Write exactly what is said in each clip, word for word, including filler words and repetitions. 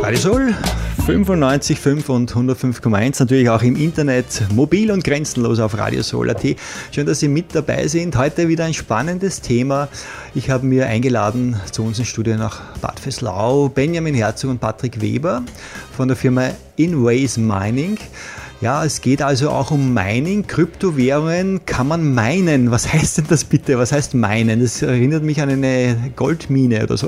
Radiosol fünfundneunzig Komma fünf und hundertfünf Komma eins, natürlich auch im Internet, mobil und grenzenlos auf radiosol punkt at. Schön, dass Sie mit dabei sind. Heute wieder ein spannendes Thema. Ich habe mir eingeladen zu uns ins Studio nach Bad Vöslau Benjamin Herzog und Patrick Weber von der Firma Inways Mining. Ja, es geht also auch um Mining, Kryptowährungen. Kann man minen? Was heißt denn das bitte? Was heißt minen? Das erinnert mich an eine Goldmine oder so.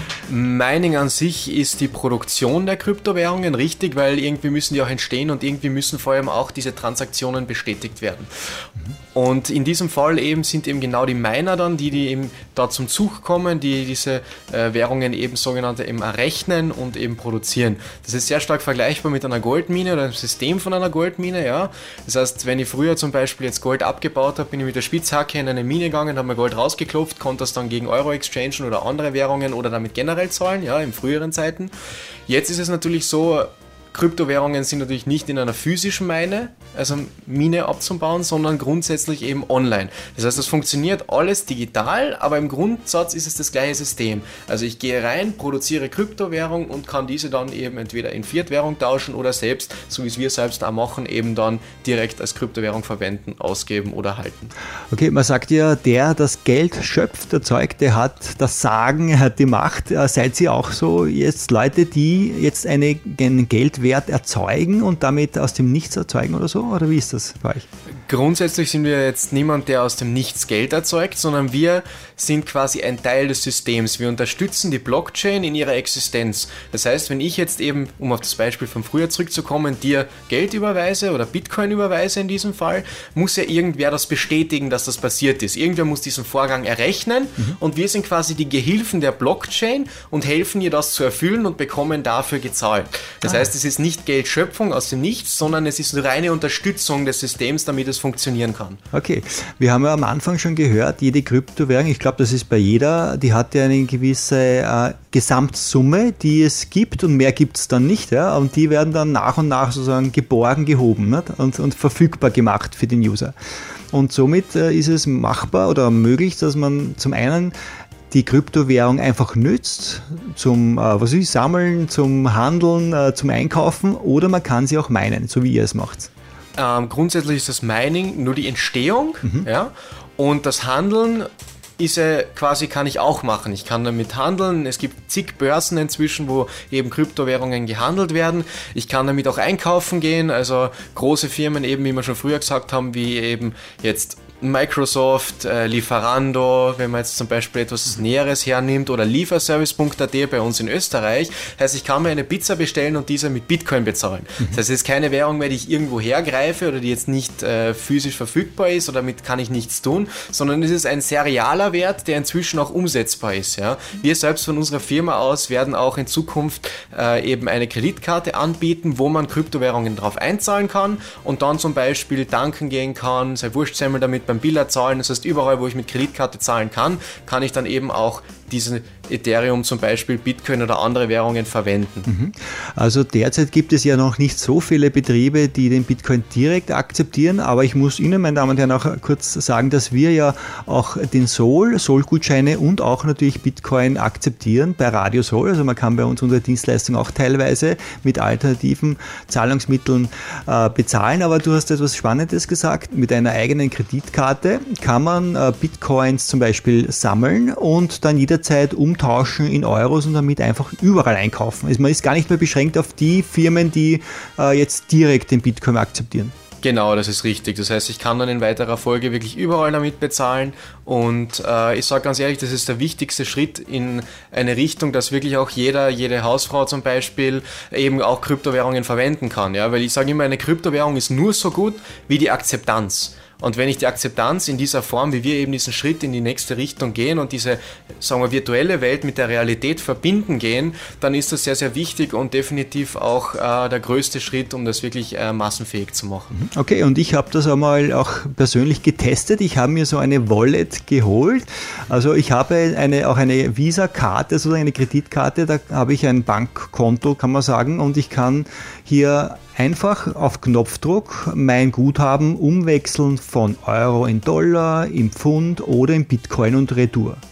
Mining an sich ist die Produktion der Kryptowährungen, richtig, weil irgendwie müssen die auch entstehen und irgendwie müssen vor allem auch diese Transaktionen bestätigt werden. Mhm. Und in diesem Fall eben sind eben genau die Miner dann, die, die eben da zum Zug kommen, die diese äh, Währungen eben sogenannte eben errechnen und eben produzieren. Das ist sehr stark vergleichbar mit einer Goldmine oder einem System von einer Goldmine, ja. Das heißt, wenn ich früher zum Beispiel jetzt Gold abgebaut habe, bin ich mit der Spitzhacke in eine Mine gegangen, habe mir Gold rausgeklopft, konnte das dann gegen Euro exchangen oder andere Währungen oder damit generell zahlen, ja, in früheren Zeiten. Jetzt ist es natürlich so, Kryptowährungen sind natürlich nicht in einer physischen Mine, also Mine abzubauen, sondern grundsätzlich eben online. Das heißt, das funktioniert alles digital, aber im Grundsatz ist es das gleiche System. Also ich gehe rein, produziere Kryptowährung und kann diese dann eben entweder in Fiat-Währung tauschen oder selbst, so wie es wir selbst auch machen, eben dann direkt als Kryptowährung verwenden, ausgeben oder halten. Okay, man sagt ja, der das Geld schöpft, erzeugt, der hat das Sagen, er hat die Macht. Seid ihr auch so jetzt Leute, die jetzt eine, einen Geldwert erzeugen und damit aus dem Nichts erzeugen oder so? Oder wie ist das bei euch? Grundsätzlich sind wir jetzt niemand, der aus dem Nichts Geld erzeugt, sondern wir sind quasi ein Teil des Systems. Wir unterstützen die Blockchain in ihrer Existenz. Das heißt, wenn ich jetzt eben, um auf das Beispiel von früher zurückzukommen, dir Geld überweise oder Bitcoin überweise in diesem Fall, muss ja irgendwer das bestätigen, dass das passiert ist. Irgendwer muss diesen Vorgang errechnen mhm. und wir sind quasi die Gehilfen der Blockchain und helfen ihr das zu erfüllen und bekommen dafür gezahlt. Das ah. heißt, es ist nicht Geldschöpfung aus dem Nichts, sondern es ist eine reine Unterstützung des Systems, damit es funktionieren kann. Okay, wir haben ja am Anfang schon gehört, jede Kryptowährung, ich glaube, das ist bei jeder, die hat ja eine gewisse äh, Gesamtsumme, die es gibt und mehr gibt es dann nicht. Ja? Und die werden dann nach und nach sozusagen geborgen, gehoben nicht? Und, und verfügbar gemacht für den User. Und somit äh, ist es machbar oder möglich, dass man zum einen die Kryptowährung einfach nützt zum äh, was weiß ich, Sammeln, zum Handeln, äh, zum Einkaufen oder man kann sie auch minen, so wie ihr es macht. Ähm, grundsätzlich ist das Mining nur die Entstehung, mhm. ja, und das Handeln ist ja quasi, kann ich auch machen. Ich kann damit handeln. Es gibt zig Börsen inzwischen, wo eben Kryptowährungen gehandelt werden. Ich kann damit auch einkaufen gehen. Also große Firmen eben, wie wir schon früher gesagt haben, wie eben jetzt Microsoft, äh, Lieferando, wenn man jetzt zum Beispiel etwas Näheres hernimmt oder Lieferservice punkt at bei uns in Österreich. Das heißt, ich kann mir eine Pizza bestellen und diese mit Bitcoin bezahlen. Mhm. Das heißt, es ist keine Währung mehr, die ich irgendwo hergreife oder die jetzt nicht äh, physisch verfügbar ist oder damit kann ich nichts tun, sondern es ist ein serialer Wert, der inzwischen auch umsetzbar ist. Ja. Wir selbst von unserer Firma aus werden auch in Zukunft äh, eben eine Kreditkarte anbieten, wo man Kryptowährungen drauf einzahlen kann und dann zum Beispiel tanken gehen kann, sei Wurstsemmel damit beim Biller zahlen. Das heißt, überall, wo ich mit Kreditkarte zahlen kann, kann ich dann eben auch diese Ethereum zum Beispiel, Bitcoin oder andere Währungen verwenden. Also derzeit gibt es ja noch nicht so viele Betriebe, die den Bitcoin direkt akzeptieren, aber ich muss Ihnen, meine Damen und Herren, auch kurz sagen, dass wir ja auch den Sol, Sol-Gutscheine und auch natürlich Bitcoin akzeptieren bei Radio Sol. Also man kann bei uns unsere Dienstleistung auch teilweise mit alternativen Zahlungsmitteln äh, bezahlen, aber du hast etwas Spannendes gesagt, mit einer eigenen Kreditkarte kann man äh, Bitcoins zum Beispiel sammeln und dann jederzeit umtauschen in Euros und damit einfach überall einkaufen. Also man ist gar nicht mehr beschränkt auf die Firmen, die äh, jetzt direkt den Bitcoin akzeptieren. Genau, das ist richtig. Das heißt, ich kann dann in weiterer Folge wirklich überall damit bezahlen und äh, ich sage ganz ehrlich, das ist der wichtigste Schritt in eine Richtung, dass wirklich auch jeder, jede Hausfrau zum Beispiel eben auch Kryptowährungen verwenden kann. Ja? Weil ich sage immer, eine Kryptowährung ist nur so gut wie die Akzeptanz. Und wenn ich die Akzeptanz in dieser Form, wie wir eben diesen Schritt in die nächste Richtung gehen und diese, sagen wir, virtuelle Welt mit der Realität verbinden gehen, dann ist das sehr, sehr wichtig und definitiv auch äh, der größte Schritt, um das wirklich äh, massenfähig zu machen. Okay, und ich habe das einmal auch persönlich getestet. Ich habe mir so eine Wallet geholt. Also ich habe eine, auch eine Visa-Karte, also eine Kreditkarte, da habe ich ein Bankkonto, kann man sagen, und ich kann hier einfach auf Knopfdruck mein Guthaben umwechseln von Euro in Dollar, in Pfund oder in Bitcoin und Retour.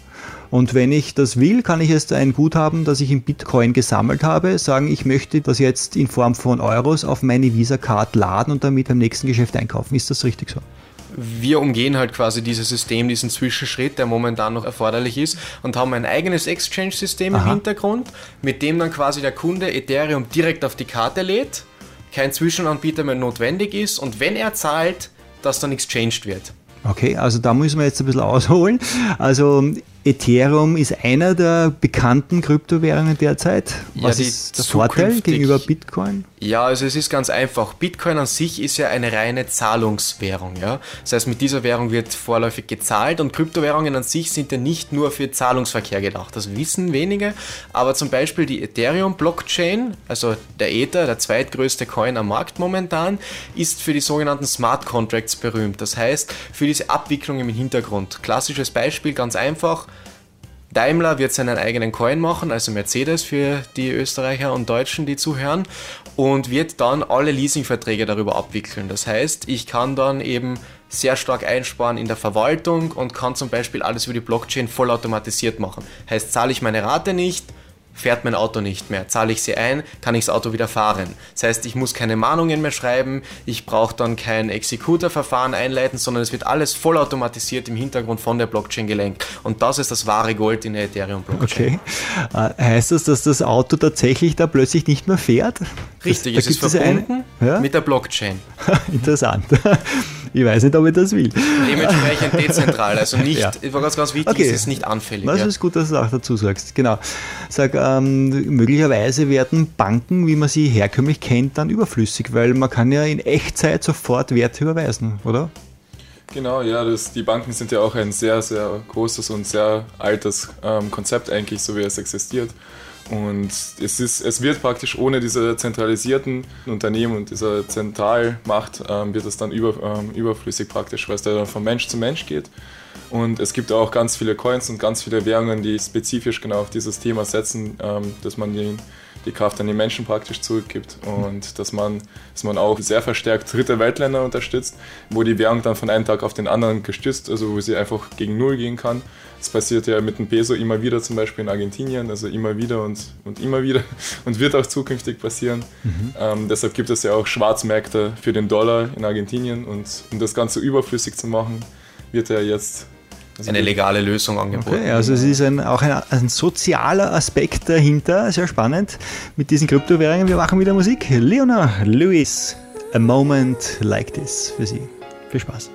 Und wenn ich das will, kann ich jetzt ein Guthaben, das ich in Bitcoin gesammelt habe, sagen, ich möchte das jetzt in Form von Euros auf meine Visa-Card laden und damit beim nächsten Geschäft einkaufen. Ist das richtig so? Wir umgehen halt quasi dieses System, diesen Zwischenschritt, der momentan noch erforderlich ist, und haben ein eigenes Exchange-System im Hintergrund, mit dem dann quasi der Kunde Ethereum direkt auf die Karte lädt, kein Zwischenanbieter mehr notwendig ist und wenn er zahlt, das dann exchanged wird. Okay, also da müssen wir jetzt ein bisschen ausholen. Also Ethereum ist einer der bekannten Kryptowährungen derzeit. Was ja, ist der Vorteil gegenüber Bitcoin? Ja, also es ist ganz einfach. Bitcoin an sich ist ja eine reine Zahlungswährung. Ja? Das heißt, mit dieser Währung wird vorläufig gezahlt und Kryptowährungen an sich sind ja nicht nur für Zahlungsverkehr gedacht. Das wissen wenige, aber zum Beispiel die Ethereum-Blockchain, also der Ether, der zweitgrößte Coin am Markt momentan, ist für die sogenannten Smart Contracts berühmt. Das heißt, für diese Abwicklung im Hintergrund. Klassisches Beispiel, ganz einfach. Daimler wird seinen eigenen Coin machen, also Mercedes für die Österreicher und Deutschen, die zuhören, und wird dann alle Leasingverträge darüber abwickeln. Das heißt, ich kann dann eben sehr stark einsparen in der Verwaltung und kann zum Beispiel alles über die Blockchain vollautomatisiert machen. Heißt, zahle ich meine Rate nicht, fährt mein Auto nicht mehr. Zahle ich sie ein, kann ich das Auto wieder fahren. Das heißt, ich muss keine Mahnungen mehr schreiben, ich brauche dann kein Exekutorverfahren einleiten, sondern es wird alles vollautomatisiert im Hintergrund von der Blockchain gelenkt. Und das ist das wahre Gold in der Ethereum-Blockchain. Okay. Äh, heißt das, dass das Auto tatsächlich da plötzlich nicht mehr fährt? Richtig, das, es ist verbunden eine, ja? mit der Blockchain. Interessant. Ich weiß nicht, ob ich das will. Dementsprechend dezentral, also nicht, ja. ganz, ganz wichtig, okay. ist es nicht anfällig. Das ja. ist gut, dass du auch dazu sagst. Genau. Sag, ähm, möglicherweise werden Banken, wie man sie herkömmlich kennt, dann überflüssig, weil man kann ja in Echtzeit sofort Werte überweisen, oder? Genau, ja, das, die Banken sind ja auch ein sehr, sehr großes und sehr altes ähm, Konzept eigentlich, so wie es existiert. Und es, ist, es wird praktisch ohne diese zentralisierten Unternehmen und diese Zentralmacht ähm, wird es dann über, ähm, überflüssig praktisch, weil es da von Mensch zu Mensch geht. Und es gibt auch ganz viele Coins und ganz viele Währungen, die spezifisch genau auf dieses Thema setzen, ähm, dass man die, die Kraft an die Menschen praktisch zurückgibt und dass man, dass man auch sehr verstärkt dritte Weltländer unterstützt, wo die Währung dann von einem Tag auf den anderen gestützt, also wo sie einfach gegen Null gehen kann. Das passiert ja mit dem Peso immer wieder, zum Beispiel in Argentinien, also immer wieder und, und immer wieder und wird auch zukünftig passieren. Mhm. Ähm, deshalb gibt es ja auch Schwarzmärkte für den Dollar in Argentinien und um das Ganze überflüssig zu machen, wird ja jetzt also eine legale Lösung angeboten. Okay, also es ist ein, auch ein, ein sozialer Aspekt dahinter, sehr spannend mit diesen Kryptowährungen. Wir machen wieder Musik. Leona Lewis, A Moment Like This für Sie. Viel Spaß.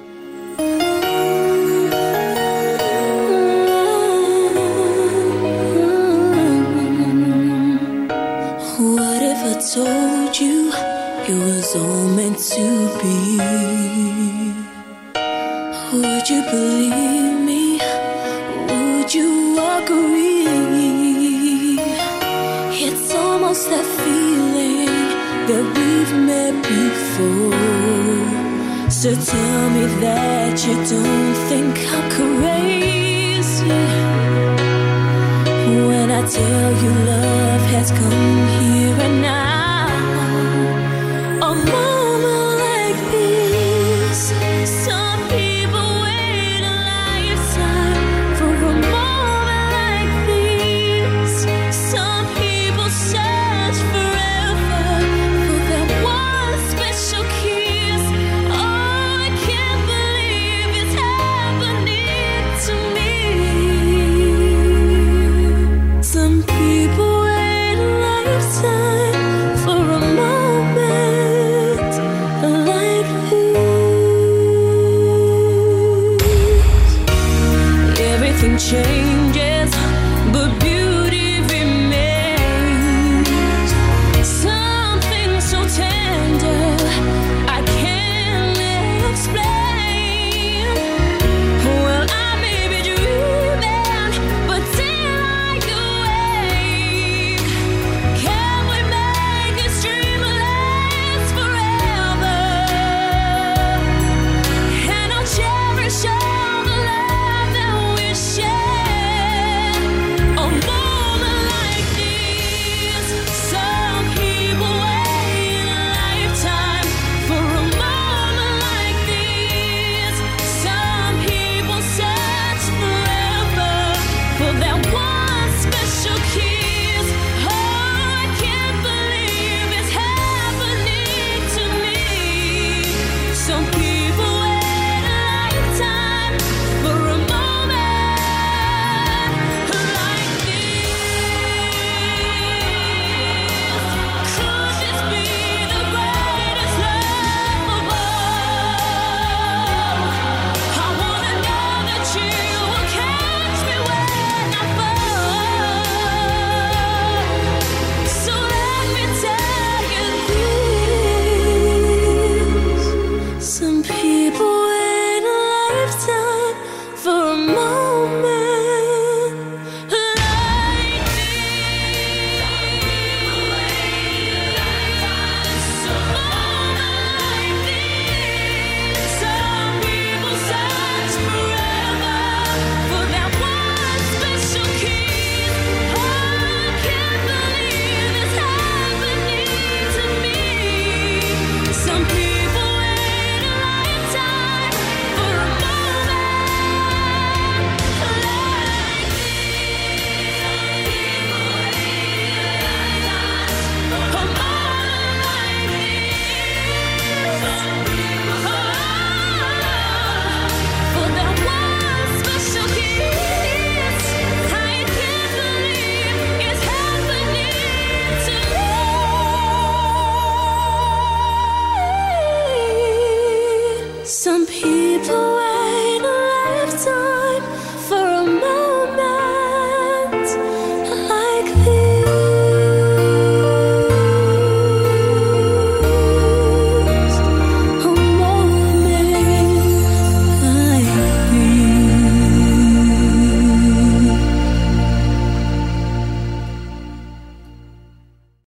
What if I told you it was all meant to be? Would you believe me? Would you agree? It's almost that feeling that we've met before. So tell me that you don't think I'm crazy when I tell you love has come here